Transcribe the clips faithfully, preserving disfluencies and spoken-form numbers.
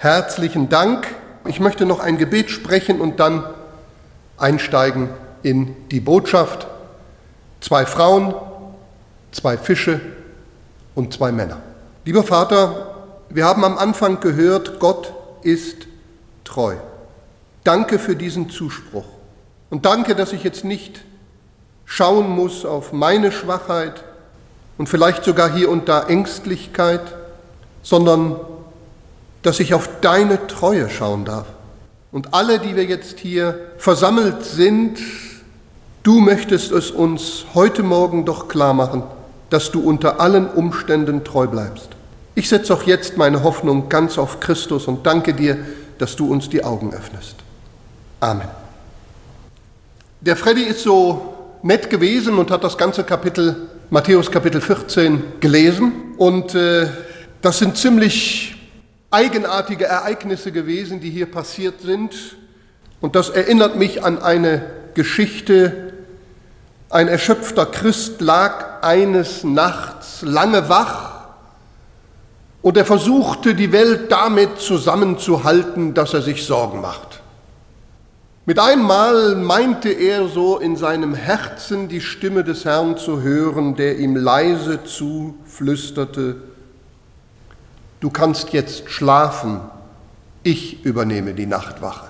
Herzlichen Dank. Ich möchte noch ein Gebet sprechen und dann einsteigen in die Botschaft. Zwei Frauen, zwei Fische und zwei Männer. Lieber Vater, wir haben am Anfang gehört, Gott ist treu. Danke für diesen Zuspruch. Und danke, dass ich jetzt nicht schauen muss auf meine Schwachheit und vielleicht sogar hier und da Ängstlichkeit, sondern dass ich auf deine Treue schauen darf. Und alle, die wir jetzt hier versammelt sind, du möchtest es uns heute Morgen doch klar machen, dass du unter allen Umständen treu bleibst. Ich setze auch jetzt meine Hoffnung ganz auf Christus und danke dir, dass du uns die Augen öffnest. Amen. Der Freddy ist so nett gewesen und hat das ganze Kapitel, Matthäus Kapitel vierzehn, gelesen. Und äh, das sind ziemlich eigenartige Ereignisse gewesen, die hier passiert sind. Und das erinnert mich an eine Geschichte. Ein erschöpfter Christ lag eines Nachts lange wach und er versuchte, die Welt damit zusammenzuhalten, dass er sich Sorgen macht. Mit einmal meinte er so in seinem Herzen die Stimme des Herrn zu hören, der ihm leise zuflüsterte: Du kannst jetzt schlafen, ich übernehme die Nachtwache.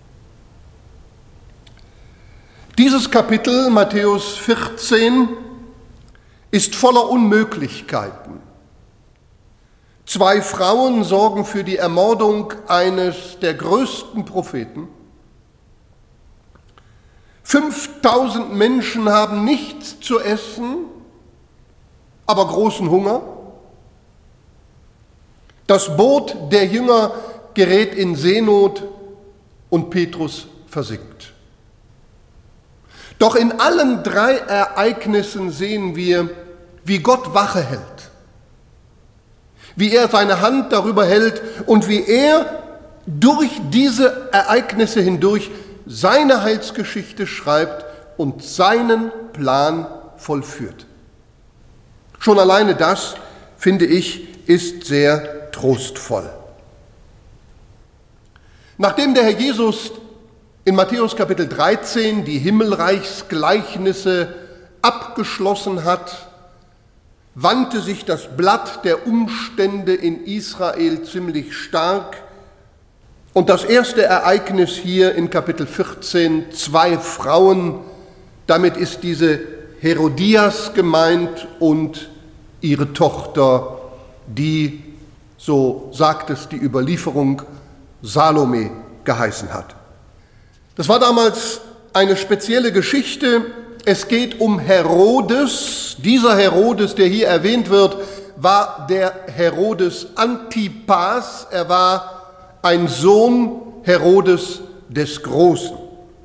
Dieses Kapitel, Matthäus vierzehn, ist voller Unmöglichkeiten. Zwei Frauen sorgen für die Ermordung eines der größten Propheten. fünftausend Menschen haben nichts zu essen, aber großen Hunger. Das Boot der Jünger gerät in Seenot und Petrus versinkt. Doch in allen drei Ereignissen sehen wir, wie Gott Wache hält, wie er seine Hand darüber hält und wie er durch diese Ereignisse hindurch seine Heilsgeschichte schreibt und seinen Plan vollführt. Schon alleine das, finde ich, ist sehr trostvoll. Nachdem der Herr Jesus in Matthäus Kapitel dreizehn die Himmelreichsgleichnisse abgeschlossen hat, wandte sich das Blatt der Umstände in Israel ziemlich stark. Und das erste Ereignis hier in Kapitel vierzehn, zwei Frauen, damit ist diese Herodias gemeint und ihre Tochter, die, so sagt es die Überlieferung, Salome geheißen hat. Das war damals eine spezielle Geschichte. Es geht um Herodes. Dieser Herodes, der hier erwähnt wird, war der Herodes Antipas. Er war ein Sohn Herodes des Großen.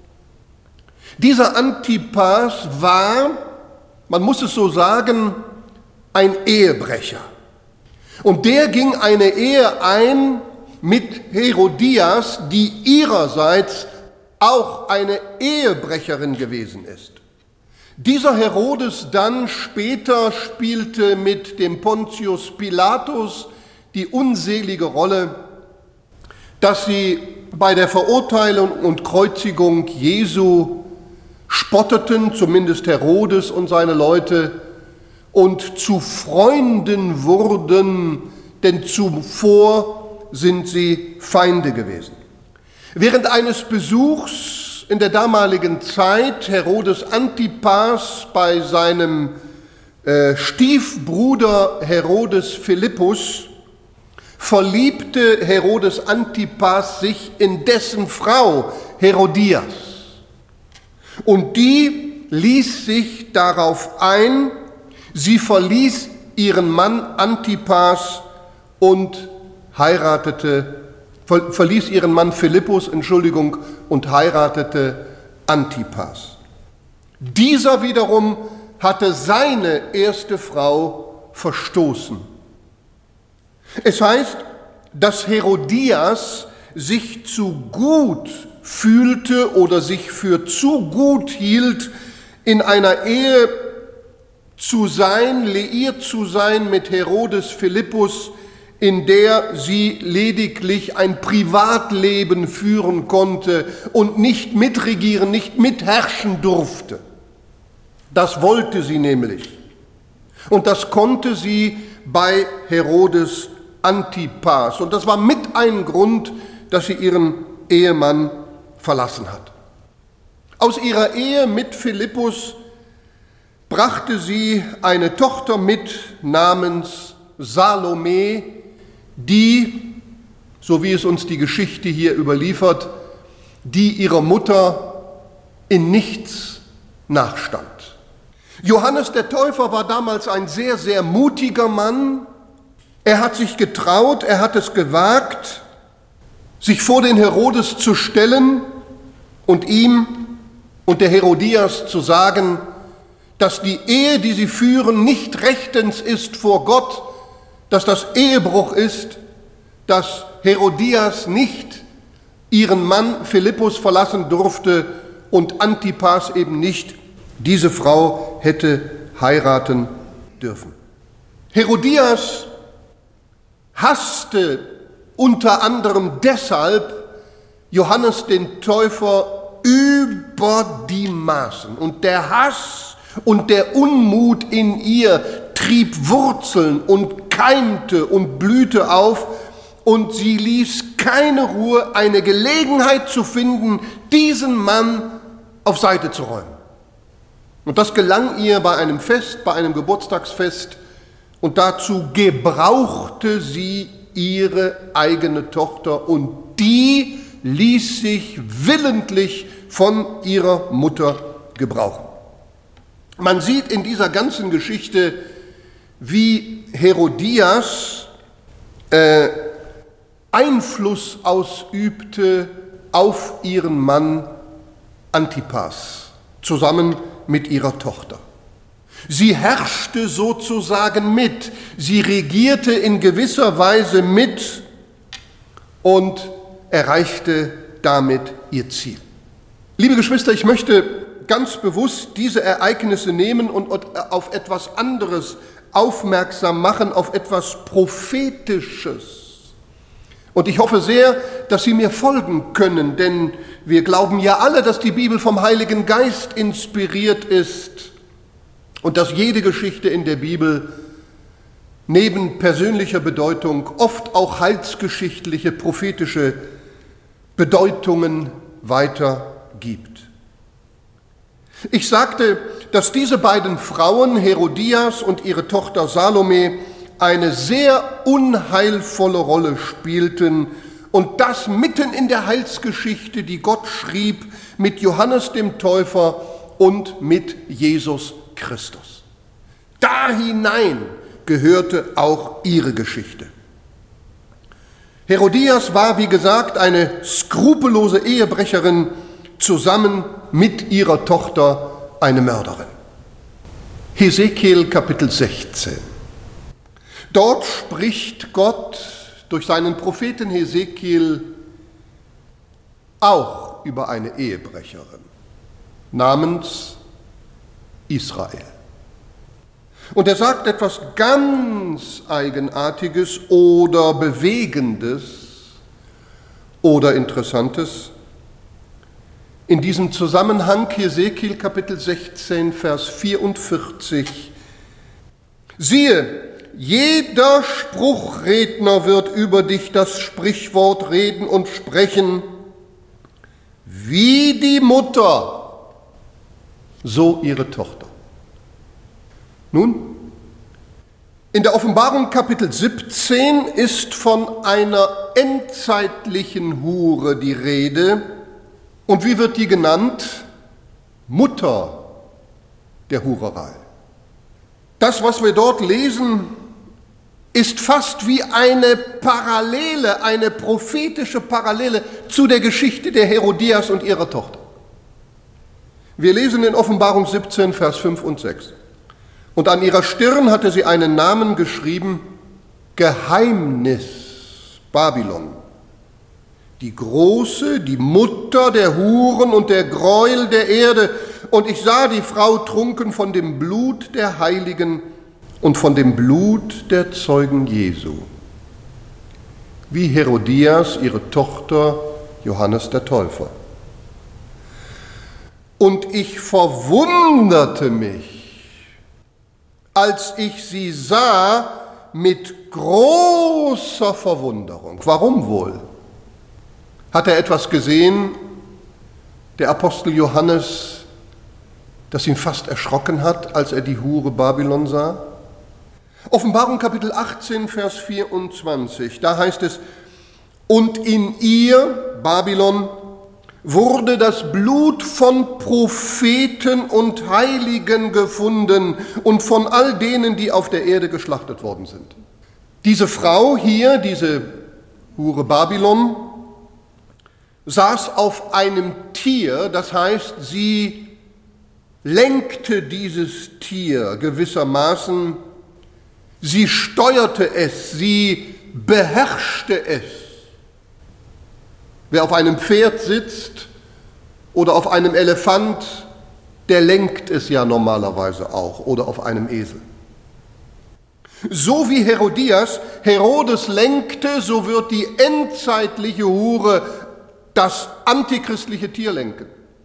Dieser Antipas war, man muss es so sagen, ein Ehebrecher. Und der ging eine Ehe ein mit Herodias, die ihrerseits auch eine Ehebrecherin gewesen ist. Dieser Herodes dann später spielte mit dem Pontius Pilatus die unselige Rolle, dass sie bei der Verurteilung und Kreuzigung Jesu spotteten, zumindest Herodes und seine Leute, und zu Freunden wurden, denn zuvor sind sie Feinde gewesen. Während eines Besuchs in der damaligen Zeit Herodes Antipas bei seinem äh, Stiefbruder Herodes Philippus verliebte Herodes Antipas sich in dessen Frau Herodias. Und die ließ sich darauf ein, sie verließ ihren Mann Antipas und heiratete, ver, verließ ihren Mann Philippus, Entschuldigung, und heiratete Antipas. Dieser wiederum hatte seine erste Frau verstoßen. Es heißt, dass Herodias sich zu gut fühlte oder sich für zu gut hielt, in einer Ehe zu sein, liiert zu sein mit Herodes Philippus, in der sie lediglich ein Privatleben führen konnte und nicht mitregieren, nicht mitherrschen durfte. Das wollte sie nämlich. Und das konnte sie bei Herodes Antipas. Und das war mit ein Grund, dass sie ihren Ehemann verlassen hat. Aus ihrer Ehe mit Philippus brachte sie eine Tochter mit namens Salome, die, so wie es uns die Geschichte hier überliefert, die ihrer Mutter in nichts nachstand. Johannes der Täufer war damals ein sehr, sehr mutiger Mann. Er hat sich getraut, er hat es gewagt, sich vor den Herodes zu stellen und ihm und der Herodias zu sagen, dass die Ehe, die sie führen, nicht rechtens ist vor Gott, dass das Ehebruch ist, dass Herodias nicht ihren Mann Philippus verlassen durfte und Antipas eben nicht diese Frau hätte heiraten dürfen. Herodias hasste unter anderem deshalb Johannes den Täufer über die Maßen. Und der Hass und der Unmut in ihr trieb Wurzeln und keimte und blühte auf, und sie ließ keine Ruhe, eine Gelegenheit zu finden, diesen Mann auf Seite zu räumen. Und das gelang ihr bei einem Fest, bei einem Geburtstagsfest, und dazu gebrauchte sie ihre eigene Tochter, und die ließ sich willentlich von ihrer Mutter gebrauchen. Man sieht in dieser ganzen Geschichte, wie Herodias äh, Einfluss ausübte auf ihren Mann Antipas, zusammen mit ihrer Tochter. Sie herrschte sozusagen mit, sie regierte in gewisser Weise mit und erreichte damit ihr Ziel. Liebe Geschwister, ich möchte ganz bewusst diese Ereignisse nehmen und auf etwas anderes aufmerksam machen, auf etwas Prophetisches. Und ich hoffe sehr, dass Sie mir folgen können, denn wir glauben ja alle, dass die Bibel vom Heiligen Geist inspiriert ist und dass jede Geschichte in der Bibel neben persönlicher Bedeutung oft auch heilsgeschichtliche, prophetische Bedeutungen weitergibt. Ich sagte, dass diese beiden Frauen, Herodias und ihre Tochter Salome, eine sehr unheilvolle Rolle spielten, und das mitten in der Heilsgeschichte, die Gott schrieb mit Johannes dem Täufer und mit Jesus Christus. Da hinein gehörte auch ihre Geschichte. Herodias war, wie gesagt, eine skrupellose Ehebrecherin, zusammen mit ihrer Tochter eine Mörderin. Hesekiel Kapitel sechzehn. Dort spricht Gott durch seinen Propheten Hesekiel auch über eine Ehebrecherin namens Israel. Und er sagt etwas ganz Eigenartiges oder Bewegendes oder Interessantes. In diesem Zusammenhang Hesekiel Kapitel sechzehn, Vers vierundvierzig. Siehe, jeder Spruchredner wird über dich das Sprichwort reden und sprechen, wie die Mutter, so ihre Tochter. Nun, in der Offenbarung Kapitel siebzehn ist von einer endzeitlichen Hure die Rede. Und wie wird die genannt? Mutter der Hurerei. Das, was wir dort lesen, ist fast wie eine Parallele, eine prophetische Parallele zu der Geschichte der Herodias und ihrer Tochter. Wir lesen in Offenbarung siebzehn, Vers fünf und sechs. Und an ihrer Stirn hatte sie einen Namen geschrieben, Geheimnis Babylon. Die große, die Mutter der Huren und der Gräuel der Erde. Und ich sah die Frau trunken von dem Blut der Heiligen und von dem Blut der Zeugen Jesu. wie Herodias ihre Tochter Johannes der Täufer. Und ich verwunderte mich, als ich sie sah, mit großer Verwunderung. Warum wohl? Hat er etwas gesehen, der Apostel Johannes, das ihn fast erschrocken hat, als er die Hure Babylon sah? Offenbarung Kapitel achtzehn, Vers vierundzwanzig, da heißt es: Und in ihr, Babylon, wurde das Blut von Propheten und Heiligen gefunden und von all denen, die auf der Erde geschlachtet worden sind. Diese Frau hier, diese Hure Babylon, saß auf einem Tier, das heißt, sie lenkte dieses Tier gewissermaßen, sie steuerte es, sie beherrschte es. Wer auf einem Pferd sitzt oder auf einem Elefant, der lenkt es ja normalerweise auch, oder auf einem Esel. So wie Herodias Herodes lenkte, so wird die endzeitliche Hure das antichristliche Tier lenken.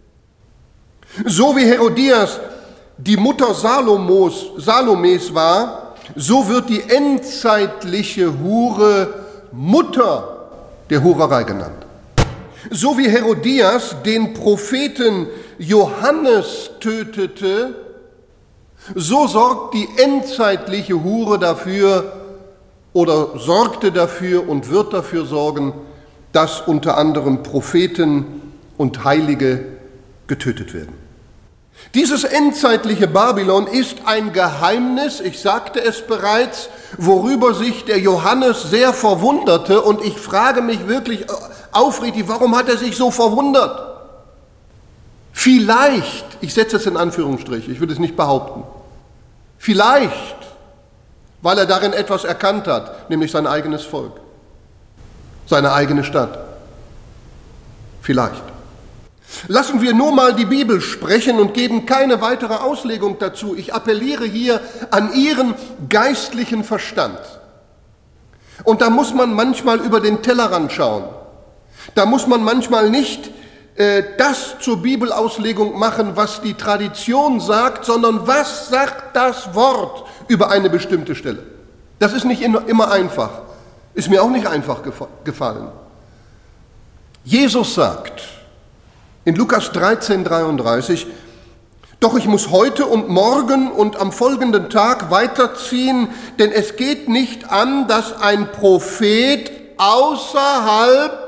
So wie Herodias die Mutter Salomos, Salomes war, so wird die endzeitliche Hure Mutter der Hurerei genannt. So wie Herodias den Propheten Johannes tötete, so sorgt die endzeitliche Hure dafür oder sorgte dafür und wird dafür sorgen, dass unter anderem Propheten und Heilige getötet werden. Dieses endzeitliche Babylon ist ein Geheimnis, ich sagte es bereits, worüber sich der Johannes sehr verwunderte, und ich frage mich wirklich aufrichtig, warum hat er sich so verwundert? Vielleicht, ich setze es in Anführungsstriche, ich würde es nicht behaupten, vielleicht, weil er darin etwas erkannt hat, nämlich sein eigenes Volk, seine eigene Stadt. Vielleicht. Lassen wir nur mal die Bibel sprechen und geben keine weitere Auslegung dazu. Ich appelliere hier an Ihren geistlichen Verstand. Und da muss man manchmal über den Tellerrand schauen. Da muss man manchmal nicht äh, das zur Bibelauslegung machen, was die Tradition sagt, sondern was sagt das Wort über eine bestimmte Stelle. Das ist nicht immer einfach. Ist mir auch nicht einfach gefallen. Jesus sagt in Lukas dreizehn, dreiunddreißig, doch ich muss heute und morgen und am folgenden Tag weiterziehen, denn es geht nicht an, dass ein Prophet außerhalb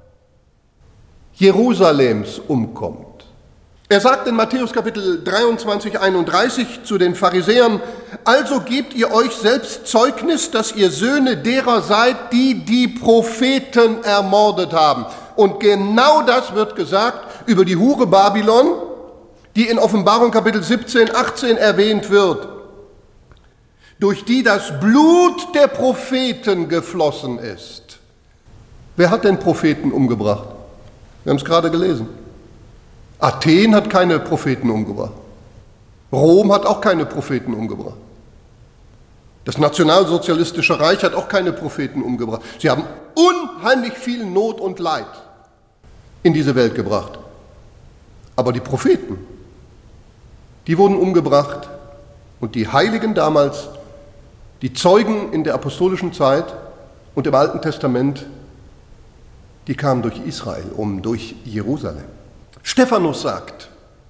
Jerusalems umkommt. Er sagt in Matthäus Kapitel dreiundzwanzig, einunddreißig zu den Pharisäern, also gebt ihr euch selbst Zeugnis, dass ihr Söhne derer seid, die die Propheten ermordet haben. Und genau das wird gesagt über die Hure Babylon, die in Offenbarung Kapitel siebzehn, achtzehn erwähnt wird, durch die das Blut der Propheten geflossen ist. Wer hat denn Propheten umgebracht? Wir haben es gerade gelesen. Athen hat keine Propheten umgebracht. Rom hat auch keine Propheten umgebracht. Das nationalsozialistische Reich hat auch keine Propheten umgebracht. Sie haben unheimlich viel Not und Leid in diese Welt gebracht. Aber die Propheten, die wurden umgebracht, und die Heiligen damals, die Zeugen in der apostolischen Zeit und im Alten Testament, die kamen durch Israel um, durch Jerusalem. Stephanus sagt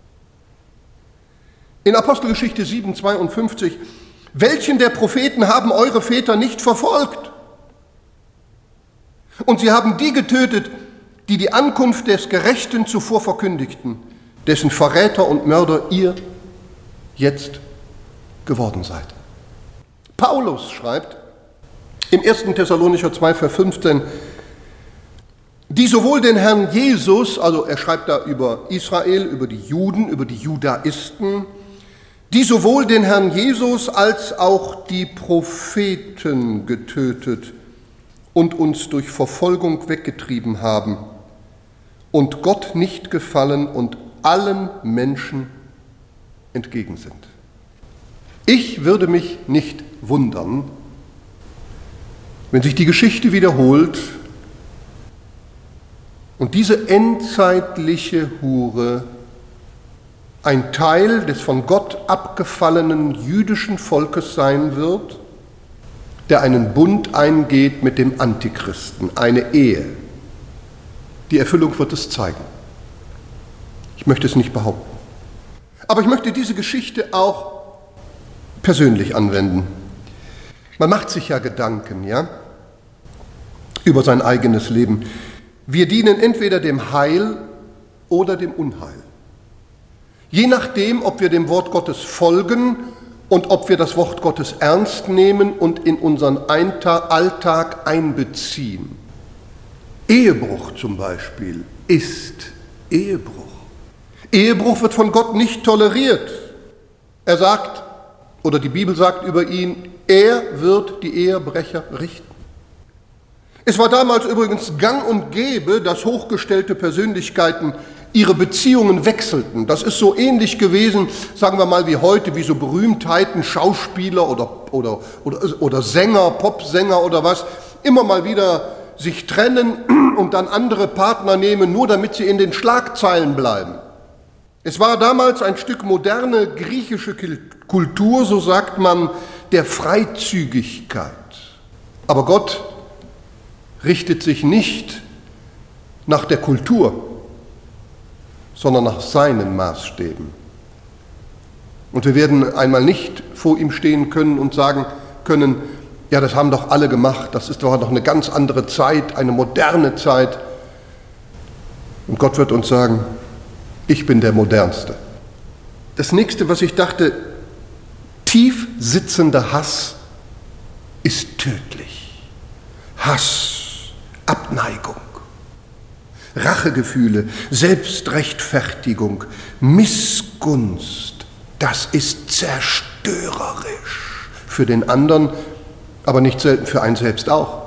in Apostelgeschichte sieben, zweiundfünfzig, welchen der Propheten haben eure Väter nicht verfolgt? Und sie haben die getötet, die die Ankunft des Gerechten zuvor verkündigten, dessen Verräter und Mörder ihr jetzt geworden seid. Paulus schreibt im ersten Thessalonicher zwei, Vers fünfzehn, die sowohl den Herrn Jesus, also er schreibt da über Israel, über die Juden, über die Judaisten, die sowohl den Herrn Jesus als auch die Propheten getötet und uns durch Verfolgung weggetrieben haben und Gott nicht gefallen und allen Menschen entgegen sind. Ich würde mich nicht wundern, wenn sich die Geschichte wiederholt und diese endzeitliche Hure ein Teil des von Gott abgefallenen jüdischen Volkes sein wird, der einen Bund eingeht mit dem Antichristen, eine Ehe. Die Erfüllung wird es zeigen. Ich möchte es nicht behaupten. Aber ich möchte diese Geschichte auch persönlich anwenden. Man macht sich ja Gedanken, ja, über sein eigenes Leben. Wir dienen entweder dem Heil oder dem Unheil. Je nachdem, ob wir dem Wort Gottes folgen und ob wir das Wort Gottes ernst nehmen und in unseren Alltag einbeziehen. Ehebruch zum Beispiel ist Ehebruch. Ehebruch wird von Gott nicht toleriert. Er sagt, oder die Bibel sagt über ihn, er wird die Ehebrecher richten. Es war damals übrigens gang und gäbe, dass hochgestellte Persönlichkeiten ihre Beziehungen wechselten. Das ist so ähnlich gewesen, sagen wir mal wie heute, wie so Berühmtheiten, Schauspieler oder, oder, oder, oder Sänger, Popsänger oder was, immer mal wieder sich trennen und dann andere Partner nehmen, nur damit sie in den Schlagzeilen bleiben. Es war damals ein Stück moderne griechische Kultur, so sagt man, der Freizügigkeit. Aber Gott richtet sich nicht nach der Kultur, sondern nach seinen Maßstäben. Und wir werden einmal nicht vor ihm stehen können und sagen können, ja, das haben doch alle gemacht, das ist doch noch eine ganz andere Zeit, eine moderne Zeit. Und Gott wird uns sagen, ich bin der Modernste. Das nächste, was ich dachte, tief sitzender Hass ist tödlich. Hass, Abneigung, Rachegefühle, Selbstrechtfertigung, Missgunst, das ist zerstörerisch für den anderen, aber nicht selten für einen selbst auch.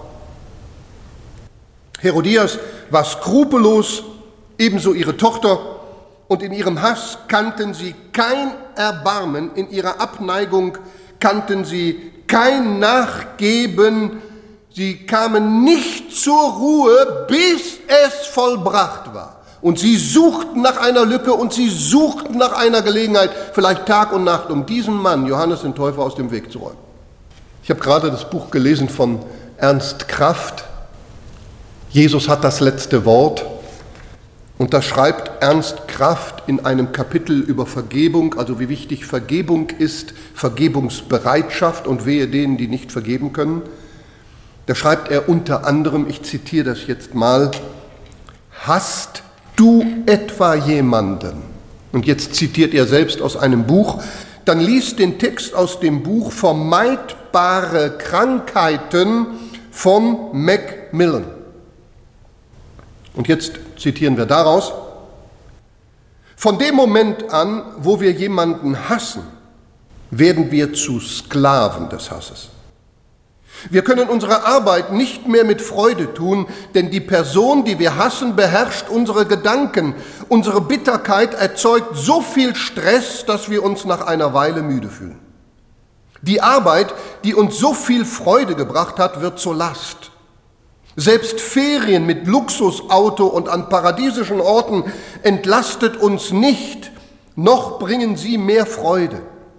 Herodias war skrupellos, ebenso ihre Tochter, und in ihrem Hass kannten sie kein Erbarmen, in ihrer Abneigung kannten sie kein Nachgeben, sie kamen nicht zur Ruhe, bis es vollbracht war. Und sie suchten nach einer Lücke und sie suchten nach einer Gelegenheit, vielleicht Tag und Nacht, um diesen Mann, Johannes den Täufer, aus dem Weg zu räumen. Ich habe gerade das Buch gelesen von Ernst Kraft. Jesus hat das letzte Wort. Und da schreibt Ernst Kraft in einem Kapitel über Vergebung, also wie wichtig Vergebung ist, Vergebungsbereitschaft und wehe denen, die nicht vergeben können. Da schreibt er unter anderem, ich zitiere das jetzt mal, hast du etwa jemanden, und jetzt zitiert er selbst aus einem Buch, dann lies den Text aus dem Buch Vermeidbare Krankheiten von Macmillan. Und jetzt zitieren wir daraus, von dem Moment an, wo wir jemanden hassen, werden wir zu Sklaven des Hasses. Wir können unsere Arbeit nicht mehr mit Freude tun, denn die Person, die wir hassen, beherrscht unsere Gedanken. Unsere Bitterkeit erzeugt so viel Stress, dass wir uns nach einer Weile müde fühlen. Die Arbeit, die uns so viel Freude gebracht hat, wird zur Last. Selbst Ferien mit Luxusauto und an paradiesischen Orten entlastet uns nicht, noch bringen sie mehr Freude.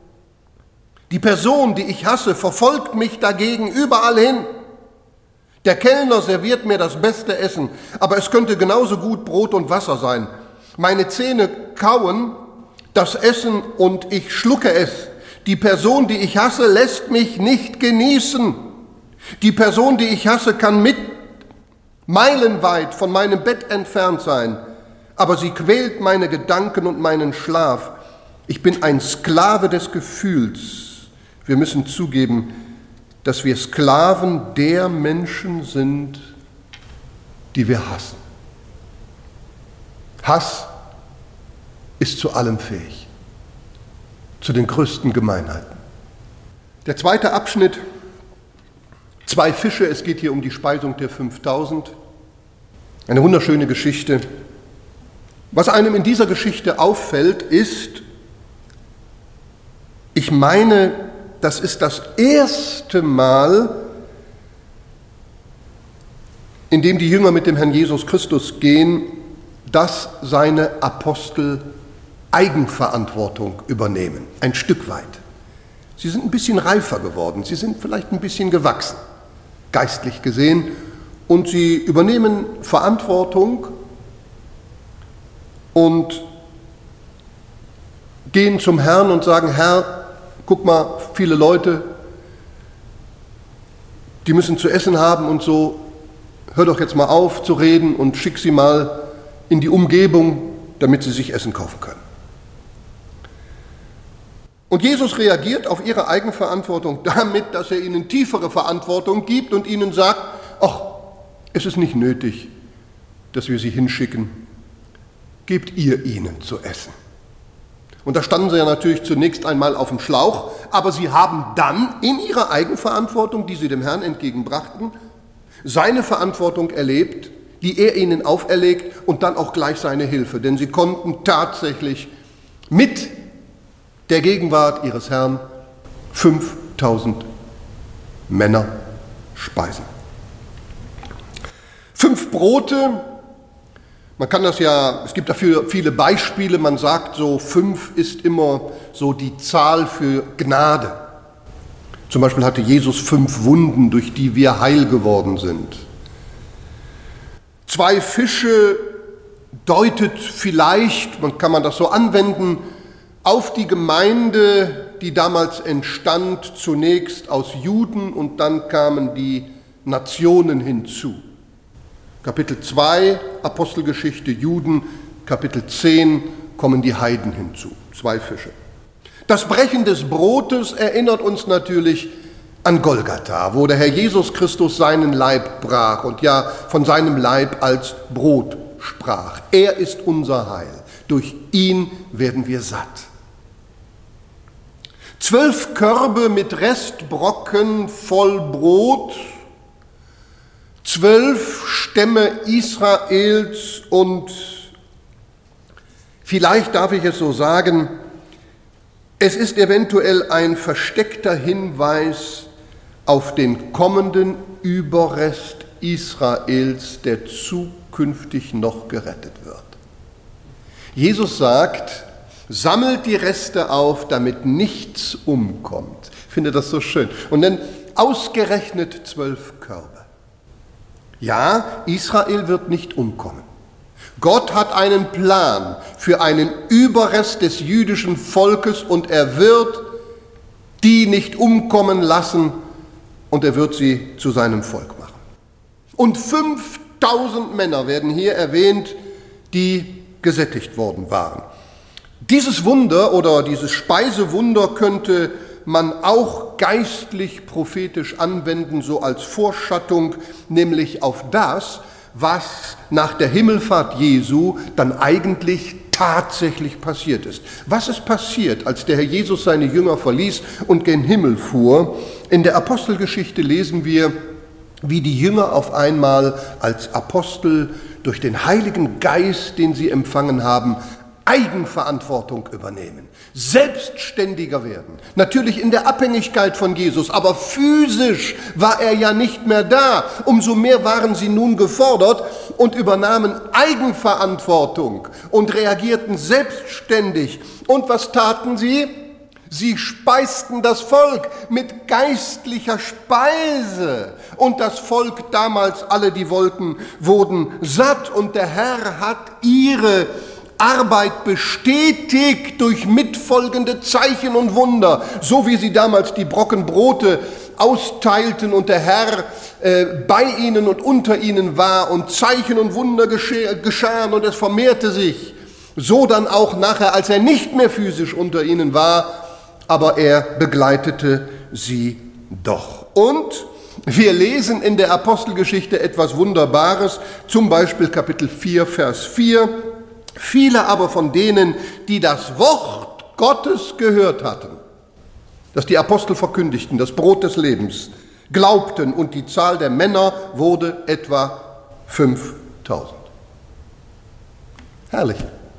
Die Person, die ich hasse, verfolgt mich dagegen überall hin. Der Kellner serviert mir das beste Essen, aber es könnte genauso gut Brot und Wasser sein. Meine Zähne kauen das Essen und ich schlucke es. Die Person, die ich hasse, lässt mich nicht genießen. Die Person, die ich hasse, kann mit meilenweit von meinem Bett entfernt sein, aber sie quält meine Gedanken und meinen Schlaf. Ich bin ein Sklave des Gefühls. Wir müssen zugeben, dass wir Sklaven der Menschen sind, die wir hassen. Hass ist zu allem fähig, zu den größten Gemeinheiten. Der zweite Abschnitt, zwei Fische, es geht hier um die Speisung der fünftausend. Eine wunderschöne Geschichte. Was einem in dieser Geschichte auffällt, ist, ich meine, das ist das erste Mal, in dem die Jünger mit dem Herrn Jesus Christus gehen, dass seine Apostel Eigenverantwortung übernehmen, ein Stück weit. Sie sind ein bisschen reifer geworden, sie sind vielleicht ein bisschen gewachsen, geistlich gesehen, und sie übernehmen Verantwortung und gehen zum Herrn und sagen: Herr, guck mal, viele Leute, die müssen zu essen haben und so, hör doch jetzt mal auf zu reden und schick sie mal in die Umgebung, damit sie sich Essen kaufen können. Und Jesus reagiert auf ihre Eigenverantwortung damit, dass er ihnen tiefere Verantwortung gibt und ihnen sagt: Ach, es ist nicht nötig, dass wir sie hinschicken. Gebt ihr ihnen zu essen. Und da standen sie ja natürlich zunächst einmal auf dem Schlauch, aber sie haben dann in ihrer Eigenverantwortung, die sie dem Herrn entgegenbrachten, seine Verantwortung erlebt, die er ihnen auferlegt, und dann auch gleich seine Hilfe. Denn sie konnten tatsächlich mit der Gegenwart ihres Herrn fünftausend Männer speisen. Fünf Brote, man kann das ja, es gibt dafür viele Beispiele, man sagt so, fünf ist immer so die Zahl für Gnade. Zum Beispiel hatte Jesus fünf Wunden, durch die wir heil geworden sind. Zwei Fische deutet vielleicht, man kann man das so anwenden, auf die Gemeinde, die damals entstand, zunächst aus Juden und dann kamen die Nationen hinzu. Kapitel zwei, Apostelgeschichte Juden, Kapitel zehn kommen die Heiden hinzu, zwei Fische. Das Brechen des Brotes erinnert uns natürlich an Golgatha, wo der Herr Jesus Christus seinen Leib brach und ja von seinem Leib als Brot sprach. Er ist unser Heil, durch ihn werden wir satt. Zwölf Körbe mit Restbrocken voll Brot, zwölf Stämme Israels und vielleicht darf ich es so sagen, es ist eventuell ein versteckter Hinweis auf den kommenden Überrest Israels, der zukünftig noch gerettet wird. Jesus sagt: Sammelt die Reste auf, damit nichts umkommt. Ich finde das so schön. Und dann ausgerechnet zwölf Körbe. Ja, Israel wird nicht umkommen. Gott hat einen Plan für einen Überrest des jüdischen Volkes und er wird die nicht umkommen lassen und er wird sie zu seinem Volk machen. Und fünftausend Männer werden hier erwähnt, die gesättigt worden waren. Dieses Wunder oder dieses Speisewunder könnte man auch geistlich prophetisch anwenden, so als Vorschattung, nämlich auf das, was nach der Himmelfahrt Jesu dann eigentlich tatsächlich passiert ist. Was ist passiert, als der Herr Jesus seine Jünger verließ und gen Himmel fuhr? In der Apostelgeschichte lesen wir, wie die Jünger auf einmal als Apostel durch den Heiligen Geist, den sie empfangen haben, Eigenverantwortung übernehmen, selbstständiger werden. Natürlich in der Abhängigkeit von Jesus, aber physisch war er ja nicht mehr da. Umso mehr waren sie nun gefordert und übernahmen Eigenverantwortung und reagierten selbstständig. Und was taten sie? Sie speisten das Volk mit geistlicher Speise. Und das Volk damals, alle die wollten, wurden satt. Und der Herr hat ihre Arbeit bestätigt durch mitfolgende Zeichen und Wunder, so wie sie damals die Brocken Brote austeilten und der Herr äh, bei ihnen und unter ihnen war und Zeichen und Wunder geschahen und es vermehrte sich. So dann auch nachher, als er nicht mehr physisch unter ihnen war, aber er begleitete sie doch. Und wir lesen in der Apostelgeschichte etwas Wunderbares, zum Beispiel Kapitel vier, Vers vier. Viele aber von denen, die das Wort Gottes gehört hatten, das die Apostel verkündigten, das Brot des Lebens, glaubten und die Zahl der Männer wurde etwa fünftausend. Herrlich.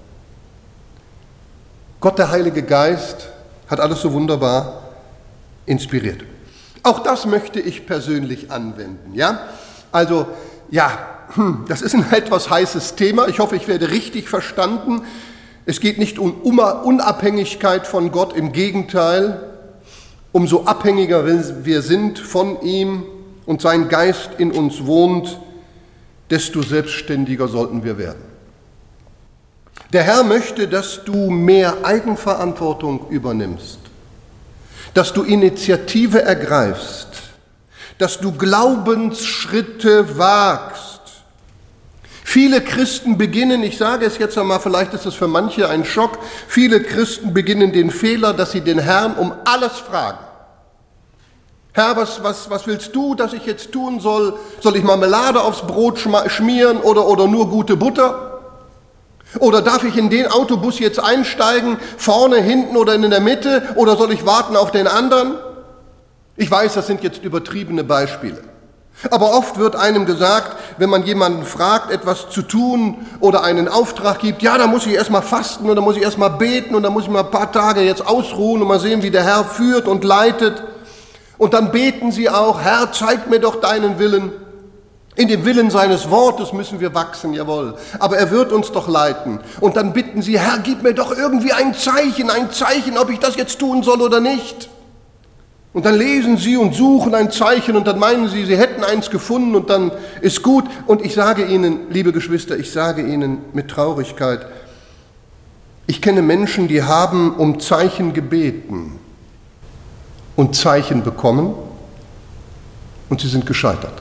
Gott, der Heilige Geist, hat alles so wunderbar inspiriert. Auch das möchte ich persönlich anwenden. Ja? Also ja, das ist ein etwas heißes Thema. Ich hoffe, ich werde richtig verstanden. Es geht nicht um Unabhängigkeit von Gott, im Gegenteil. Umso abhängiger wir sind von ihm und sein Geist in uns wohnt, desto selbstständiger sollten wir werden. Der Herr möchte, dass du mehr Eigenverantwortung übernimmst, dass du Initiative ergreifst, dass du Glaubensschritte wagst. Viele Christen beginnen, ich sage es jetzt einmal, vielleicht ist es für manche ein Schock, viele Christen beginnen den Fehler, dass sie den Herrn um alles fragen. Herr, was, was, was willst du, dass ich jetzt tun soll? Soll ich Marmelade aufs Brot schmieren oder, oder nur gute Butter? Oder darf ich in den Autobus jetzt einsteigen, vorne, hinten oder in der Mitte? Oder soll ich warten auf den anderen? Ich weiß, das sind jetzt übertriebene Beispiele. Aber oft wird einem gesagt, wenn man jemanden fragt, etwas zu tun oder einen Auftrag gibt, ja, da muss ich erstmal fasten und da muss ich erstmal beten und da muss ich mal ein paar Tage jetzt ausruhen und mal sehen, wie der Herr führt und leitet. Und dann beten sie auch, Herr, zeig mir doch deinen Willen. In dem Willen seines Wortes müssen wir wachsen, jawohl. Aber er wird uns doch leiten. Und dann bitten sie, Herr, gib mir doch irgendwie ein Zeichen, ein Zeichen, ob ich das jetzt tun soll oder nicht. Und dann lesen sie und suchen ein Zeichen und dann meinen sie, sie hätten eins gefunden und dann ist gut. Und ich sage Ihnen, liebe Geschwister, ich sage Ihnen mit Traurigkeit, ich kenne Menschen, die haben um Zeichen gebeten und Zeichen bekommen und sie sind gescheitert.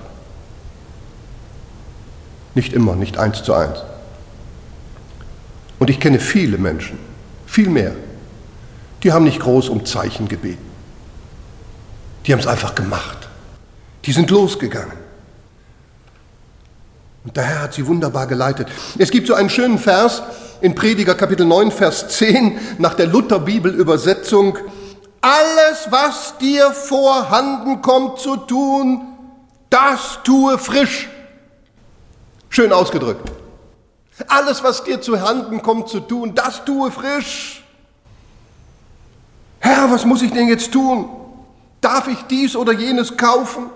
Nicht immer, nicht eins zu eins. Und ich kenne viele Menschen, viel mehr, die haben nicht groß um Zeichen gebeten. Die haben es einfach gemacht. Die sind losgegangen. Und der Herr hat sie wunderbar geleitet. Es gibt so einen schönen Vers in Prediger Kapitel neun, Vers zehn, nach der Luther-Bibel-Übersetzung. Alles, was dir vorhanden kommt zu tun, das tue frisch. Schön ausgedrückt. Alles, was dir zu Handen kommt zu tun, das tue frisch. Herr, was muss ich denn jetzt tun? Darf ich dies oder jenes kaufen?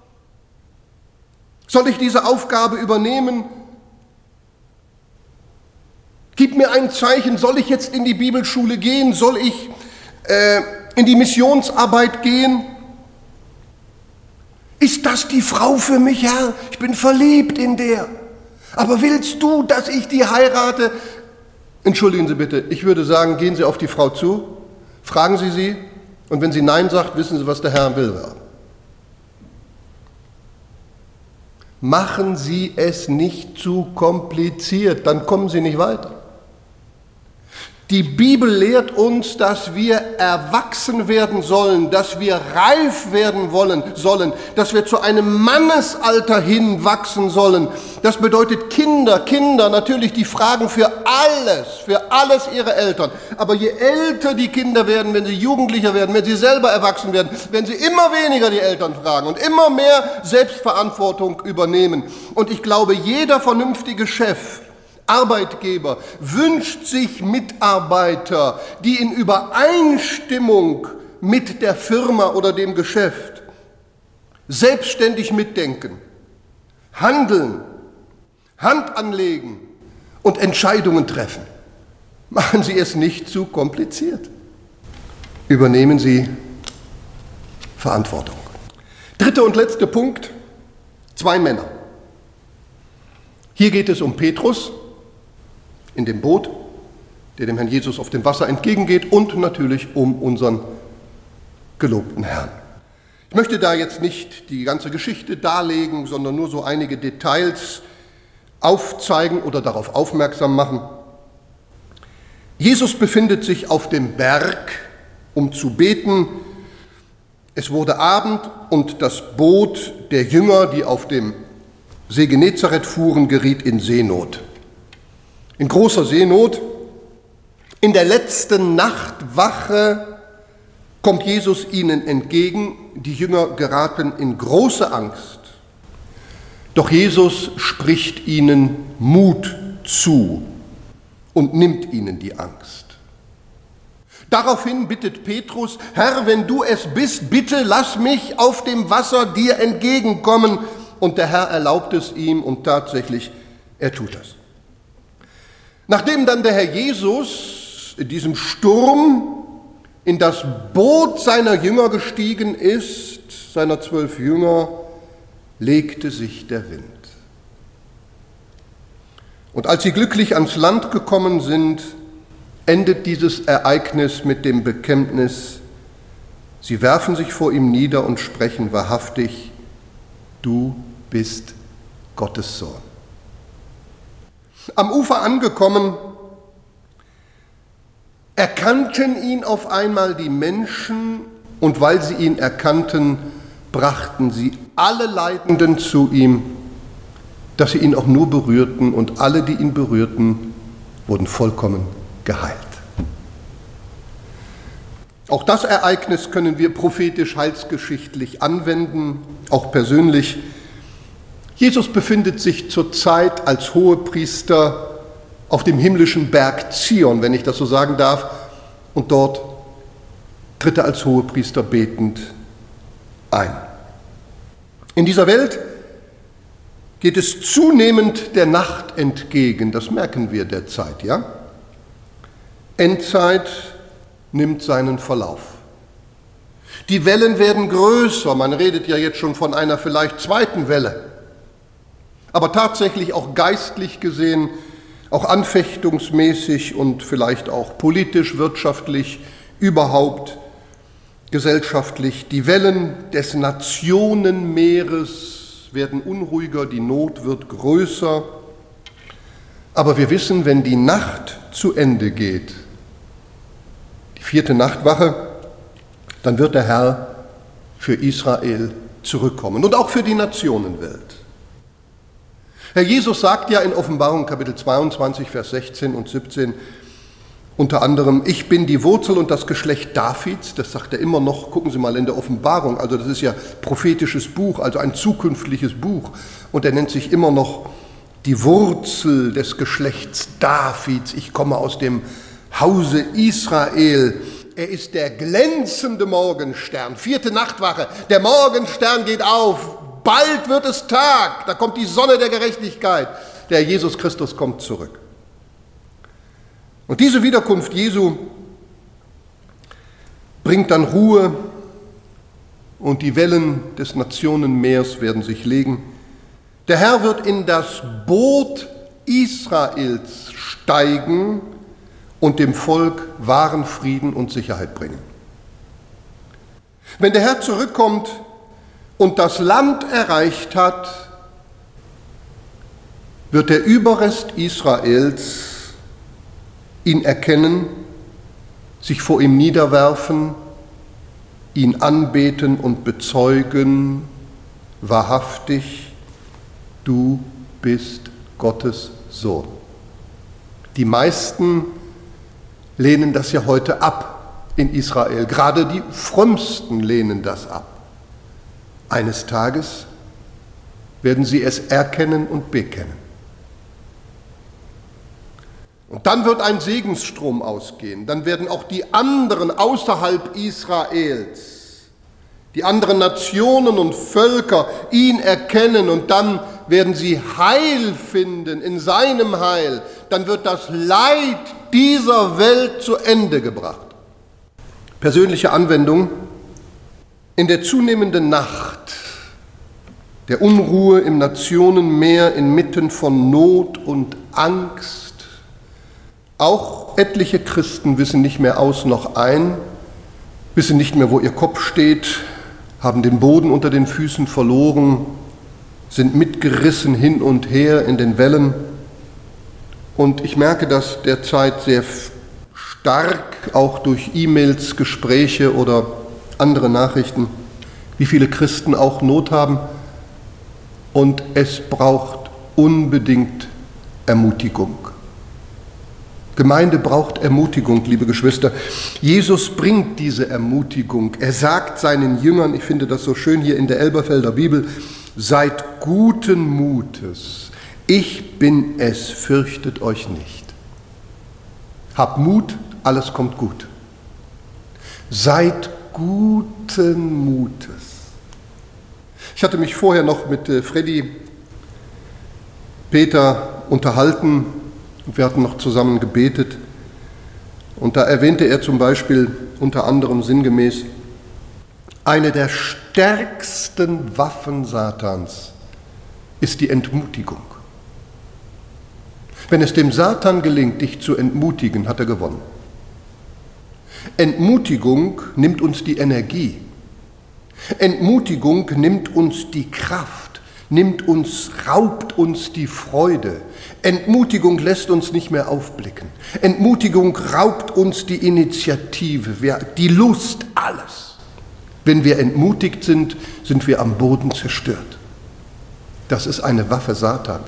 Soll ich diese Aufgabe übernehmen? Gib mir ein Zeichen, soll ich jetzt in die Bibelschule gehen? Soll ich äh, in die Missionsarbeit gehen? Ist das die Frau für mich, Herr? Ich bin verliebt in der. Aber willst du, dass ich die heirate? Entschuldigen Sie bitte, ich würde sagen, gehen Sie auf die Frau zu, fragen Sie sie, und wenn sie Nein sagt, wissen Sie, was der Herr will. Machen Sie es nicht zu kompliziert, dann kommen Sie nicht weiter. Die Bibel lehrt uns, dass wir erwachsen werden sollen, dass wir reif werden wollen sollen, dass wir zu einem Mannesalter hin wachsen sollen. Das bedeutet Kinder, Kinder, natürlich, die fragen für alles, für alles ihre Eltern. Aber je älter die Kinder werden, wenn sie Jugendlicher werden, wenn sie selber erwachsen werden, werden sie immer weniger die Eltern fragen und immer mehr Selbstverantwortung übernehmen. Und ich glaube, jeder vernünftige Chef, Arbeitgeber wünscht sich Mitarbeiter, die in Übereinstimmung mit der Firma oder dem Geschäft selbstständig mitdenken, handeln, Hand anlegen und Entscheidungen treffen. Machen Sie es nicht zu kompliziert. Übernehmen Sie Verantwortung. Dritter und letzter Punkt, zwei Männer. Hier geht es um Petrus in dem Boot, der dem Herrn Jesus auf dem Wasser entgegengeht, und natürlich um unseren gelobten Herrn. Ich möchte da jetzt nicht die ganze Geschichte darlegen, sondern nur so einige Details aufzeigen oder darauf aufmerksam machen. Jesus befindet sich auf dem Berg, um zu beten. Es wurde Abend und das Boot der Jünger, die auf dem See Genezareth fuhren, geriet in Seenot. In großer Seenot. In der letzten Nachtwache kommt Jesus ihnen entgegen. Die Jünger geraten in große Angst. Doch Jesus spricht ihnen Mut zu und nimmt ihnen die Angst. Daraufhin bittet Petrus, Herr, wenn du es bist, bitte lass mich auf dem Wasser dir entgegenkommen. Und der Herr erlaubt es ihm und tatsächlich, er tut das. Nachdem dann der Herr Jesus in diesem Sturm in das Boot seiner Jünger gestiegen ist, seiner zwölf Jünger, legte sich der Wind. Und als sie glücklich ans Land gekommen sind, endet dieses Ereignis mit dem Bekenntnis, sie werfen sich vor ihm nieder und sprechen wahrhaftig, du bist Gottes Sohn. Am Ufer angekommen, erkannten ihn auf einmal die Menschen und weil sie ihn erkannten, brachten sie alle Leidenden zu ihm, dass sie ihn auch nur berührten und alle, die ihn berührten, wurden vollkommen geheilt. Auch das Ereignis können wir prophetisch heilsgeschichtlich anwenden, auch persönlich. Jesus befindet sich zurzeit als Hohepriester auf dem himmlischen Berg Zion, wenn ich das so sagen darf, und dort tritt er als Hohepriester betend ein. In dieser Welt geht es zunehmend der Nacht entgegen, das merken wir derzeit, ja? Endzeit nimmt seinen Verlauf. Die Wellen werden größer, man redet ja jetzt schon von einer vielleicht zweiten Welle. Aber tatsächlich auch geistlich gesehen, auch anfechtungsmäßig und vielleicht auch politisch, wirtschaftlich, überhaupt gesellschaftlich. Die Wellen des Nationenmeeres werden unruhiger, die Not wird größer. Aber wir wissen, wenn die Nacht zu Ende geht, die vierte Nachtwache, dann wird der Herr für Israel zurückkommen und auch für die Nationenwelt. Herr Jesus sagt ja in Offenbarung Kapitel zweiundzwanzig, Vers sechzehn und siebzehn unter anderem, ich bin die Wurzel und das Geschlecht Davids, das sagt er immer noch, gucken Sie mal in der Offenbarung, also das ist ja prophetisches Buch, also ein zukünftiges Buch und er nennt sich immer noch die Wurzel des Geschlechts Davids, ich komme aus dem Hause Israel, er ist der glänzende Morgenstern, vierte Nachtwache, der Morgenstern geht auf, bald wird es Tag, da kommt die Sonne der Gerechtigkeit, der Jesus Christus kommt zurück. Und diese Wiederkunft Jesu bringt dann Ruhe und die Wellen des Nationenmeers werden sich legen. Der Herr wird in das Boot Israels steigen und dem Volk wahren Frieden und Sicherheit bringen. Wenn der Herr zurückkommt und das Land erreicht hat, wird der Überrest Israels ihn erkennen, sich vor ihm niederwerfen, ihn anbeten und bezeugen, wahrhaftig, du bist Gottes Sohn. Die meisten lehnen das ja heute ab in Israel, gerade die Frömmsten lehnen das ab. Eines Tages werden sie es erkennen und bekennen. Und dann wird ein Segensstrom ausgehen. Dann werden auch die anderen außerhalb Israels, die anderen Nationen und Völker ihn erkennen und dann werden sie Heil finden in seinem Heil. Dann wird das Leid dieser Welt zu Ende gebracht. Persönliche Anwendung: In der zunehmenden Nacht, der Unruhe im Nationenmeer inmitten von Not und Angst, auch etliche Christen wissen nicht mehr aus noch ein, wissen nicht mehr, wo ihr Kopf steht, haben den Boden unter den Füßen verloren, sind mitgerissen hin und her in den Wellen. Und ich merke das derzeit sehr stark, auch durch E-Mails, Gespräche oder andere Nachrichten, wie viele Christen auch Not haben. Und es braucht unbedingt Ermutigung. Gemeinde braucht Ermutigung, liebe Geschwister. Jesus bringt diese Ermutigung. Er sagt seinen Jüngern, ich finde das so schön hier in der Elberfelder Bibel, seid guten Mutes. Ich bin es, fürchtet euch nicht. Habt Mut, alles kommt gut. Seid guten Mutes. Ich hatte mich vorher noch mit äh, Freddy, Peter unterhalten und wir hatten noch zusammen gebetet. Und da erwähnte er zum Beispiel unter anderem sinngemäß, eine der stärksten Waffen Satans ist die Entmutigung. Wenn es dem Satan gelingt, dich zu entmutigen, hat er gewonnen. Entmutigung nimmt uns die Energie. Entmutigung nimmt uns die Kraft, nimmt uns, raubt uns die Freude. Entmutigung lässt uns nicht mehr aufblicken. Entmutigung raubt uns die Initiative, die Lust, alles. Wenn wir entmutigt sind, sind wir am Boden zerstört. Das ist eine Waffe Satans.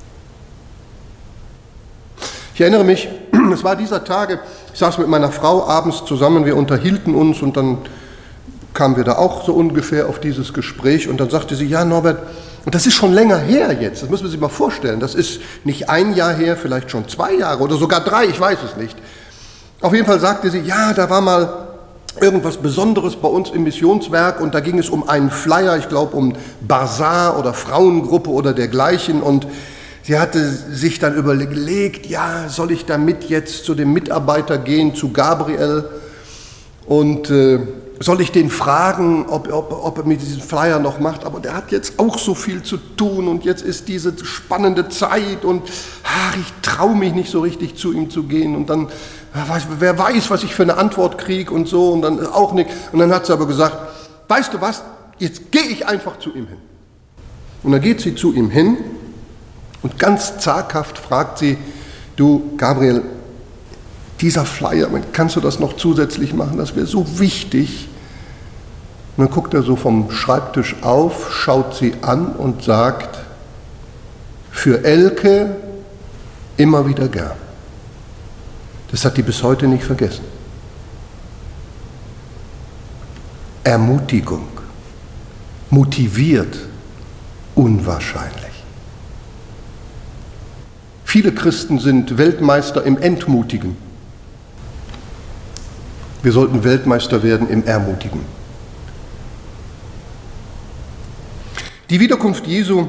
Ich erinnere mich, es war dieser Tage, ich saß mit meiner Frau abends zusammen, wir unterhielten uns und dann kamen wir da auch so ungefähr auf dieses Gespräch und dann sagte sie, ja Norbert, und das ist schon länger her jetzt, das müssen wir sich mal vorstellen, das ist nicht ein Jahr her, vielleicht schon zwei Jahre oder sogar drei, ich weiß es nicht. Auf jeden Fall sagte sie, ja, da war mal irgendwas Besonderes bei uns im Missionswerk und da ging es um einen Flyer, ich glaube um Basar oder Frauengruppe oder dergleichen und sie hatte sich dann überlegt, ja, soll ich damit jetzt zu dem Mitarbeiter gehen, zu Gabriel und äh, soll ich den fragen, ob, ob, ob er mir diesen Flyer noch macht, aber der hat jetzt auch so viel zu tun und jetzt ist diese spannende Zeit und ach, ich traue mich nicht so richtig zu ihm zu gehen und dann, wer weiß, was ich für eine Antwort kriege und so und dann auch nicht. Und dann hat sie aber gesagt, weißt du was, jetzt gehe ich einfach zu ihm hin. Und dann geht sie zu ihm hin und ganz zaghaft fragt sie, du Gabriel, dieser Flyer, kannst du das noch zusätzlich machen, das wäre so wichtig. Und dann guckt er so vom Schreibtisch auf, schaut sie an und sagt, für Elke immer wieder gern. Das hat die bis heute nicht vergessen. Ermutigung, motiviert, unwahrscheinlich. Viele Christen sind Weltmeister im Entmutigen. Wir sollten Weltmeister werden im Ermutigen. Die Wiederkunft Jesu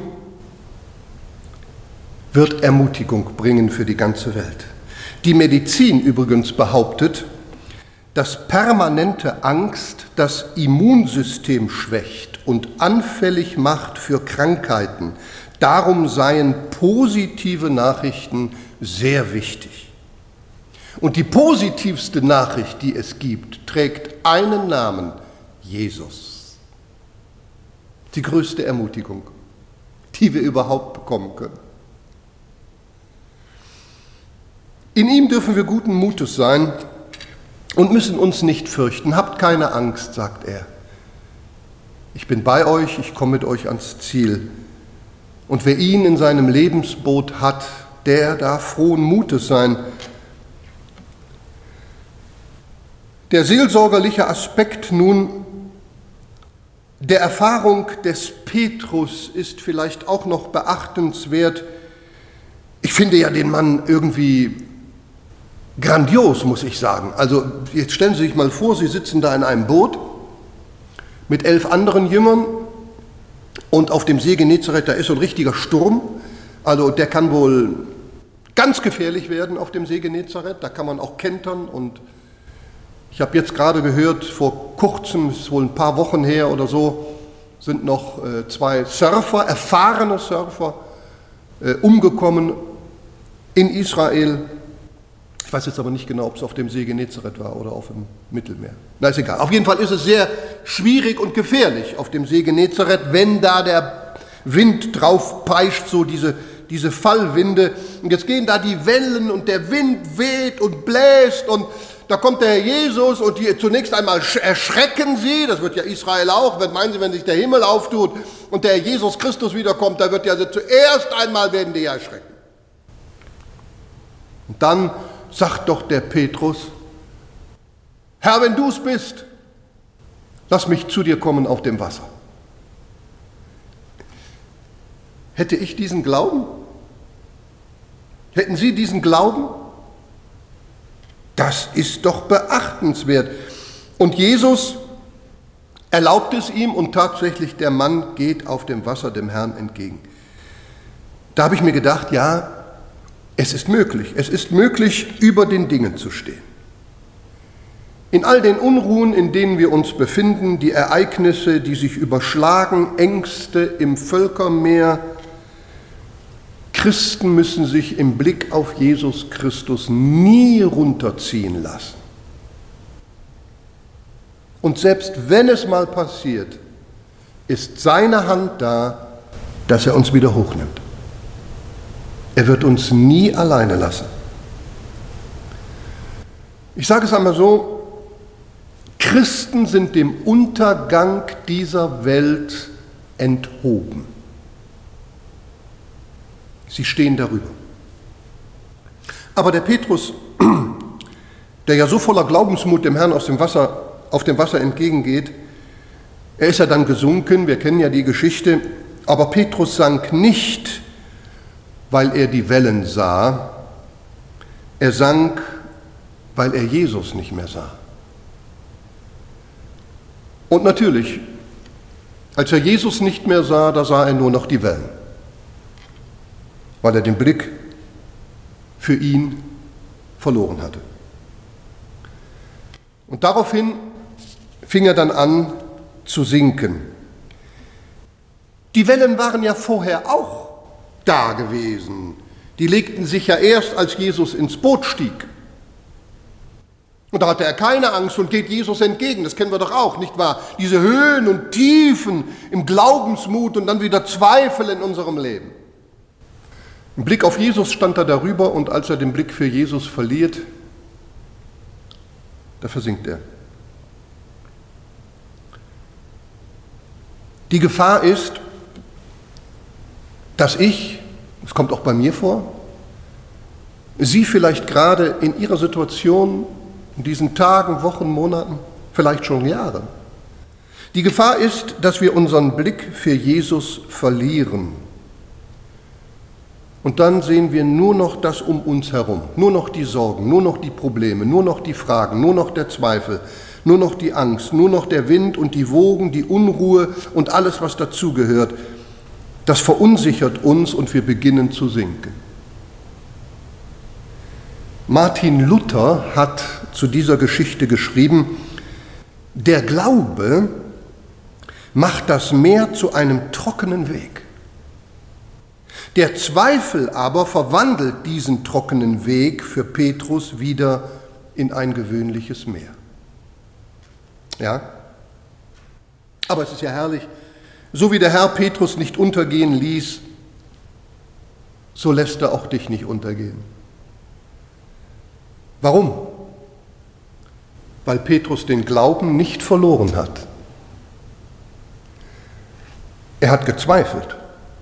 wird Ermutigung bringen für die ganze Welt. Die Medizin übrigens behauptet, dass permanente Angst das Immunsystem schwächt und anfällig macht für Krankheiten. Darum seien positive Nachrichten sehr wichtig. Und die positivste Nachricht, die es gibt, trägt einen Namen, Jesus. Die größte Ermutigung, die wir überhaupt bekommen können. In ihm dürfen wir guten Mutes sein und müssen uns nicht fürchten. Habt keine Angst, sagt er. Ich bin bei euch, ich komme mit euch ans Ziel. Und wer ihn in seinem Lebensboot hat, der darf frohen Mutes sein. Der seelsorgerliche Aspekt nun der Erfahrung des Petrus ist vielleicht auch noch beachtenswert. Ich finde ja den Mann irgendwie grandios, muss ich sagen. Also jetzt stellen Sie sich mal vor, Sie sitzen da in einem Boot mit elf anderen Jüngern und auf dem See Genezareth, da ist so ein richtiger Sturm. Also der kann wohl ganz gefährlich werden auf dem See Genezareth, da kann man auch kentern und ich habe jetzt gerade gehört, vor kurzem, ist wohl ein paar Wochen her oder so, sind noch äh, zwei Surfer, erfahrene Surfer, äh, umgekommen in Israel. Ich weiß jetzt aber nicht genau, ob es auf dem See Genezareth war oder auf dem Mittelmeer. Na, ist egal. Auf jeden Fall ist es sehr schwierig und gefährlich auf dem See Genezareth, wenn da der Wind drauf peitscht, so diese, diese Fallwinde. Und jetzt gehen da die Wellen und der Wind weht und bläst und da kommt der Herr Jesus und die, zunächst einmal erschrecken sie, das wird ja Israel auch, wenn, meinen Sie, wenn sich der Himmel auftut und der Herr Jesus Christus wiederkommt, da wird ja also zuerst einmal werden die erschrecken. Und dann sagt doch der Petrus, Herr, wenn du es bist, lass mich zu dir kommen auf dem Wasser. Hätte ich diesen Glauben? Hätten Sie diesen Glauben? Das ist doch beachtenswert. Und Jesus erlaubt es ihm und tatsächlich der Mann geht auf dem Wasser dem Herrn entgegen. Da habe ich mir gedacht, ja, es ist möglich. Es ist möglich, über den Dingen zu stehen. In all den Unruhen, in denen wir uns befinden, die Ereignisse, die sich überschlagen, Ängste im Völkermeer, Christen müssen sich im Blick auf Jesus Christus nie runterziehen lassen. Und selbst wenn es mal passiert, ist seine Hand da, dass er uns wieder hochnimmt. Er wird uns nie alleine lassen. Ich sage es einmal so, Christen sind dem Untergang dieser Welt enthoben. Sie stehen darüber. Aber der Petrus, der ja so voller Glaubensmut dem Herrn aus dem Wasser, auf dem Wasser entgegengeht, er ist ja dann gesunken, wir kennen ja die Geschichte, aber Petrus sank nicht, weil er die Wellen sah, er sank, weil er Jesus nicht mehr sah. Und natürlich, als er Jesus nicht mehr sah, da sah er nur noch die Wellen, weil er den Blick für ihn verloren hatte. Und daraufhin fing er dann an zu sinken. Die Wellen waren ja vorher auch da gewesen. Die legten sich ja erst, als Jesus ins Boot stieg. Und da hatte er keine Angst und geht Jesus entgegen. Das kennen wir doch auch, nicht wahr? Diese Höhen und Tiefen im Glaubensmut und dann wieder Zweifel in unserem Leben. Im Blick auf Jesus stand er darüber und als er den Blick für Jesus verliert, da versinkt er. Die Gefahr ist, dass ich, das kommt auch bei mir vor, Sie vielleicht gerade in Ihrer Situation, in diesen Tagen, Wochen, Monaten, vielleicht schon Jahren. Die Gefahr ist, dass wir unseren Blick für Jesus verlieren. Und dann sehen wir nur noch das um uns herum, nur noch die Sorgen, nur noch die Probleme, nur noch die Fragen, nur noch der Zweifel, nur noch die Angst, nur noch der Wind und die Wogen, die Unruhe und alles, was dazugehört. Das verunsichert uns und wir beginnen zu sinken. Martin Luther hat zu dieser Geschichte geschrieben, der Glaube macht das Meer zu einem trockenen Weg. Der Zweifel aber verwandelt diesen trockenen Weg für Petrus wieder in ein gewöhnliches Meer. Ja? Aber es ist ja herrlich, so wie der Herr Petrus nicht untergehen ließ, so lässt er auch dich nicht untergehen. Warum? Weil Petrus den Glauben nicht verloren hat. Er hat gezweifelt.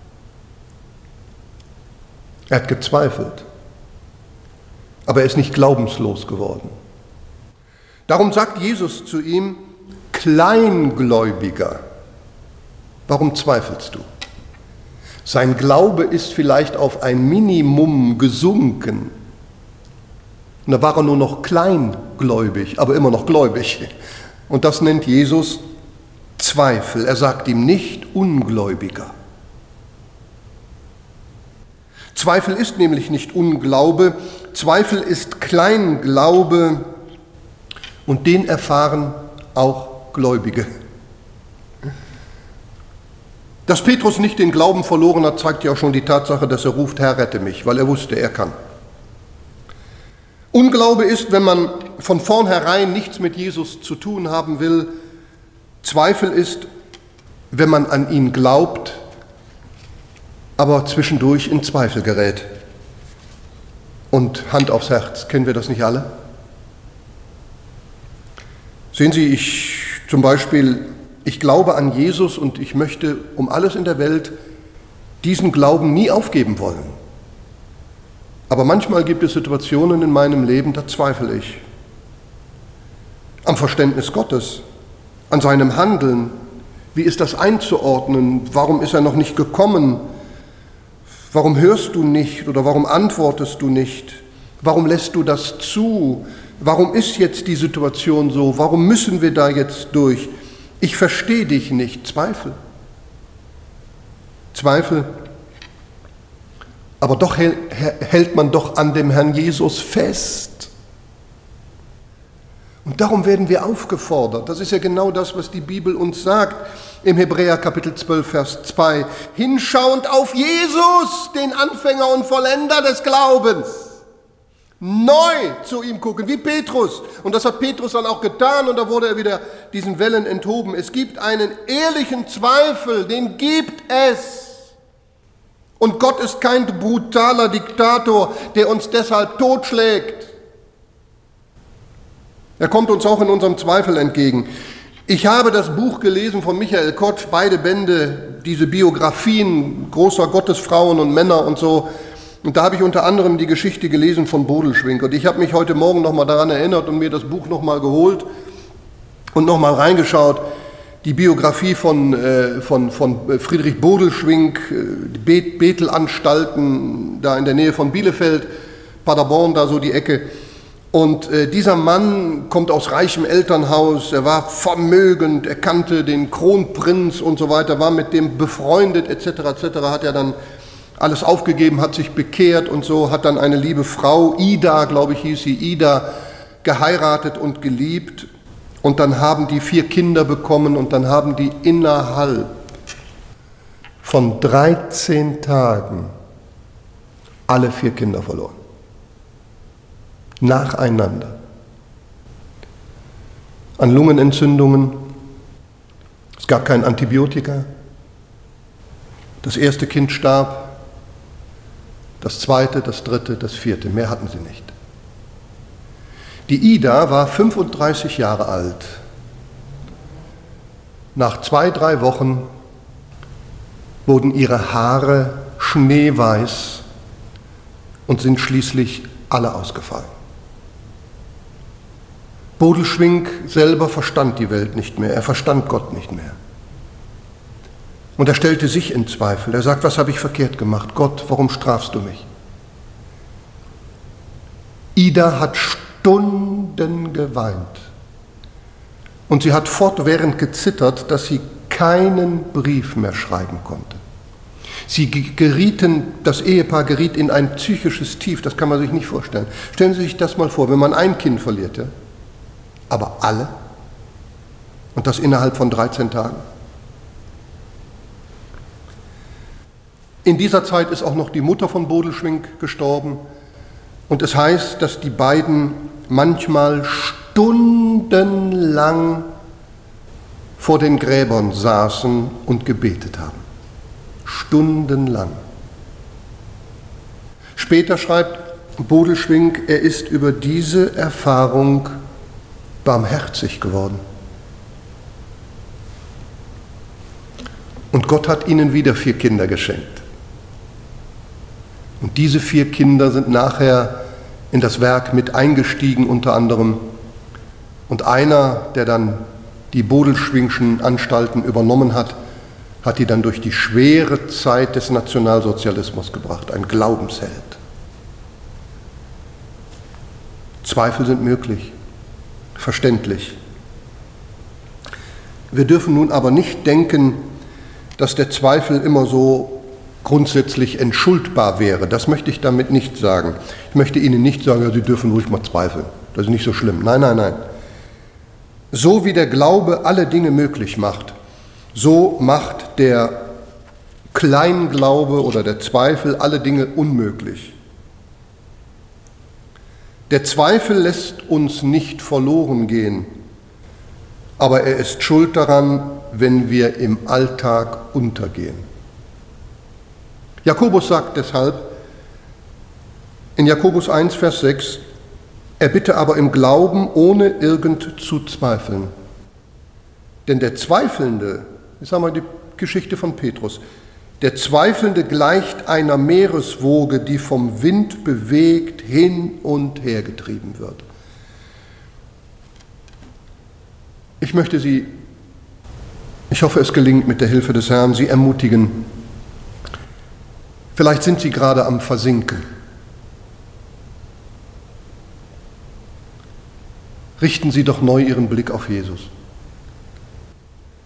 Er hat gezweifelt. Aber er ist nicht glaubenslos geworden. Darum sagt Jesus zu ihm, Kleingläubiger, warum zweifelst du? Sein Glaube ist vielleicht auf ein Minimum gesunken. Und da war er nur noch kleingläubig, aber immer noch gläubig. Und das nennt Jesus Zweifel. Er sagt ihm nicht Ungläubiger. Zweifel ist nämlich nicht Unglaube, Zweifel ist Kleinglaube und den erfahren auch Gläubige. Dass Petrus nicht den Glauben verloren hat, zeigt ja auch schon die Tatsache, dass er ruft, Herr, rette mich, weil er wusste, er kann. Unglaube ist, wenn man von vornherein nichts mit Jesus zu tun haben will. Zweifel ist, wenn man an ihn glaubt, aber zwischendurch in Zweifel gerät. Und Hand aufs Herz, kennen wir das nicht alle? Sehen Sie, ich zum Beispiel, ich glaube an Jesus und ich möchte um alles in der Welt diesen Glauben nie aufgeben wollen. Aber manchmal gibt es Situationen in meinem Leben, da zweifle ich. Am Verständnis Gottes, an seinem Handeln. Wie ist das einzuordnen? Warum ist er noch nicht gekommen? Warum hörst du nicht oder warum antwortest du nicht? Warum lässt du das zu? Warum ist jetzt die Situation so? Warum müssen wir da jetzt durch? Ich verstehe dich nicht. Zweifel. Zweifel. Aber doch hält man doch an dem Herrn Jesus fest. Und darum werden wir aufgefordert. Das ist ja genau das, was die Bibel uns sagt. Im Hebräer Kapitel zwölf, Vers zwei. Hinschauend auf Jesus, den Anfänger und Vollender des Glaubens. Neu zu ihm gucken, wie Petrus. Und das hat Petrus dann auch getan und da wurde er wieder diesen Wellen enthoben. Es gibt einen ehrlichen Zweifel, den gibt es. Und Gott ist kein brutaler Diktator, der uns deshalb totschlägt. Er kommt uns auch in unserem Zweifel entgegen. Ich habe das Buch gelesen von Michael Kotsch, beide Bände, diese Biografien großer Gottesfrauen und Männer und so. Und da habe ich unter anderem die Geschichte gelesen von Bodelschwingh. Und ich habe mich heute Morgen nochmal daran erinnert und mir das Buch nochmal geholt und nochmal reingeschaut. Die Biografie von, äh, von, von Friedrich Bodelschwingh, äh, Bethelanstalten da in der Nähe von Bielefeld, Paderborn, da so die Ecke. Und äh, dieser Mann kommt aus reichem Elternhaus, er war vermögend, er kannte den Kronprinz und so weiter, war mit dem befreundet et cetera et cetera, hat er dann alles aufgegeben, hat sich bekehrt und so, hat dann eine liebe Frau, Ida, glaube ich hieß sie, Ida, geheiratet und geliebt. Und dann haben die vier Kinder bekommen und dann haben die innerhalb von dreizehn Tagen alle vier Kinder verloren. Nacheinander. An Lungenentzündungen. Es gab kein Antibiotika. Das erste Kind starb. Das zweite, das dritte, das vierte. Mehr hatten sie nicht. Die Ida war fünfunddreißig Jahre alt. Nach zwei, drei Wochen wurden ihre Haare schneeweiß und sind schließlich alle ausgefallen. Bodelschwingh selber verstand die Welt nicht mehr, er verstand Gott nicht mehr. Und er stellte sich in Zweifel. Er sagt, was habe ich verkehrt gemacht? Gott, warum strafst du mich? Ida hat Stunden geweint. Und sie hat fortwährend gezittert, dass sie keinen Brief mehr schreiben konnte. Sie gerieten, das Ehepaar geriet in ein psychisches Tief, das kann man sich nicht vorstellen. Stellen Sie sich das mal vor, wenn man ein Kind verliert, ja? Aber alle? Und das innerhalb von dreizehn Tagen? In dieser Zeit ist auch noch die Mutter von Bodelschwingh gestorben. Und es heißt, dass die beiden manchmal stundenlang vor den Gräbern saßen und gebetet haben. Stundenlang. Später schreibt Bodelschwingh, er ist über diese Erfahrung barmherzig geworden. Und Gott hat ihnen wieder vier Kinder geschenkt. Und diese vier Kinder sind nachher in das Werk mit eingestiegen unter anderem. Und einer, der dann die Bodelschwinghschen Anstalten übernommen hat, hat die dann durch die schwere Zeit des Nationalsozialismus gebracht, ein Glaubensheld. Zweifel sind möglich, verständlich. Wir dürfen nun aber nicht denken, dass der Zweifel immer so grundsätzlich entschuldbar wäre. Das möchte ich damit nicht sagen. Ich möchte Ihnen nicht sagen, ja, Sie dürfen ruhig mal zweifeln. Das ist nicht so schlimm. Nein, nein, nein. So wie der Glaube alle Dinge möglich macht, so macht der Kleinglaube oder der Zweifel alle Dinge unmöglich. Der Zweifel lässt uns nicht verloren gehen, aber er ist schuld daran, wenn wir im Alltag untergehen. Jakobus sagt deshalb in Jakobus eins, Vers sechs, er bitte aber im Glauben, ohne irgend zu zweifeln. Denn der Zweifelnde, jetzt haben wir die Geschichte von Petrus, der Zweifelnde gleicht einer Meereswoge, die vom Wind bewegt hin und her getrieben wird. Ich möchte Sie, ich hoffe, es gelingt mit der Hilfe des Herrn, Sie ermutigen. Vielleicht sind Sie gerade am Versinken. Richten Sie doch neu Ihren Blick auf Jesus.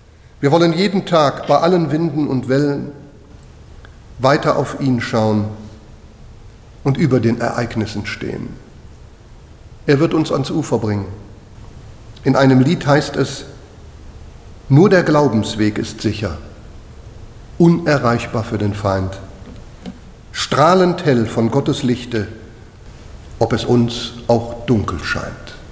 Wir wollen jeden Tag bei allen Winden und Wellen weiter auf ihn schauen und über den Ereignissen stehen. Er wird uns ans Ufer bringen. In einem Lied heißt es: Nur der Glaubensweg ist sicher, unerreichbar für den Feind, strahlend hell von Gottes Lichte, ob es uns auch dunkel scheint.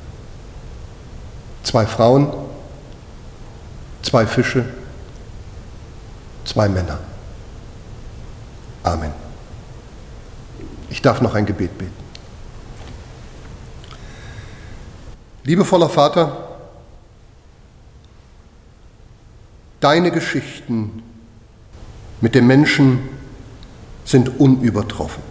Zwei Frauen, zwei Fische, zwei Männer. Amen. Ich darf noch ein Gebet beten. Liebevoller Vater, deine Geschichten mit dem Menschen sind unübertroffen.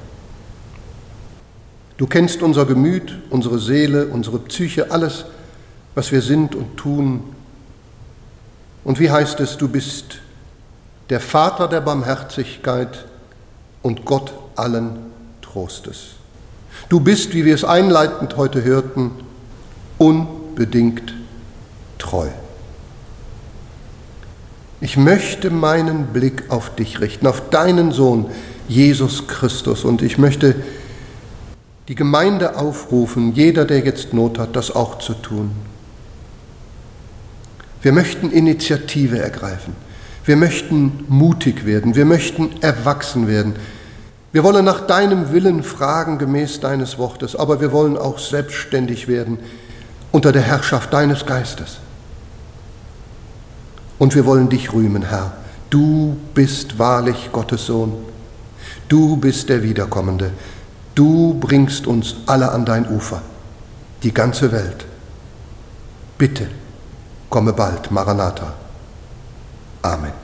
Du kennst unser Gemüt, unsere Seele, unsere Psyche, alles, was wir sind und tun. Und wie heißt es, du bist der Vater der Barmherzigkeit und Gott allen Trostes. Du bist, wie wir es einleitend heute hörten, unbedingt treu. Ich möchte meinen Blick auf dich richten, auf deinen Sohn, Jesus Christus, und ich möchte die Gemeinde aufrufen, jeder, der jetzt Not hat, das auch zu tun. Wir möchten Initiative ergreifen. Wir möchten mutig werden. Wir möchten erwachsen werden. Wir wollen nach deinem Willen fragen, gemäß deines Wortes, aber wir wollen auch selbstständig werden unter der Herrschaft deines Geistes. Und wir wollen dich rühmen, Herr. Du bist wahrlich Gottes Sohn. Du bist der Wiederkommende. Du bringst uns alle an dein Ufer, die ganze Welt. Bitte, komme bald, Maranatha. Amen.